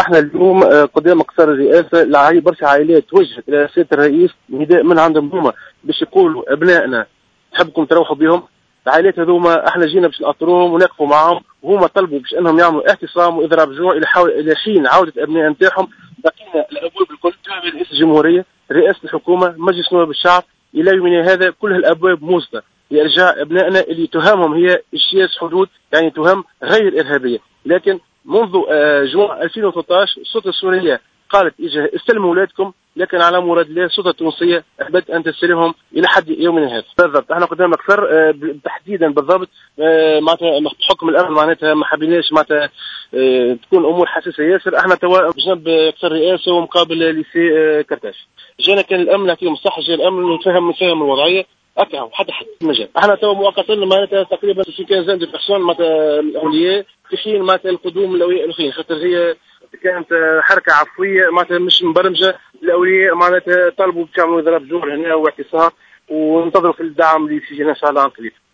احنا اليوم قدام قصر الرئاسه برشا عائلات توجهت الى سياده الرئيس نداء من عندهم هما باش يقولوا ابنائنا تحبكم تروحوا بهم. العائلات هذوما احنا جينا باش نأطروهم ونقفوا معهم، وهما طلبوا باش انهم يعملوا اعتصام واضراب جوع الى حين عوده ابناء نتاعهم. بقينا الابواب الكل تابعه لرئيس الجمهوريه، رئاسه الحكومه، مجلس نواب الشعب، الى يومنا هذا كل الابواب موصله لارجاع ابنائنا اللي تهمهم هي اجتياز حدود، يعني تهم غير ارهابيه. لكن منذ جوع 2013 السلطه السوريه قالت استلموا اولادكم، لكن على مراد الله السلطه التونسيه اثبتت ان تستلمهم الى حد يومنا هذا. بالضبط احنا قدام قصر تحديدا بالضبط معناتها حكم الامن معناتها ما حبيناش معناتها تكون امور حساسه ياسر. احنا توا بجنب قصر الرئاسه ومقابل ليسي كرتاش. جانا كان الامن نعطيهم الصحه، جاء الامن نفهم الوضعيه اكره حتى المجال. احنا توا مؤقتا معناتها تقريبا في 15 بيرسون معناتها الاولياء في حين معناتها القدوم الاولياء الاخرين، خاطر هي كانت حركه عفويه معناتها مش مبرمجه. الاولياء معناتها طلبوا باش يعملوا ضرب جوع هنا واعتصام، وننتظروا في الدعم اللي يجينا ان شاء الله عن قريب.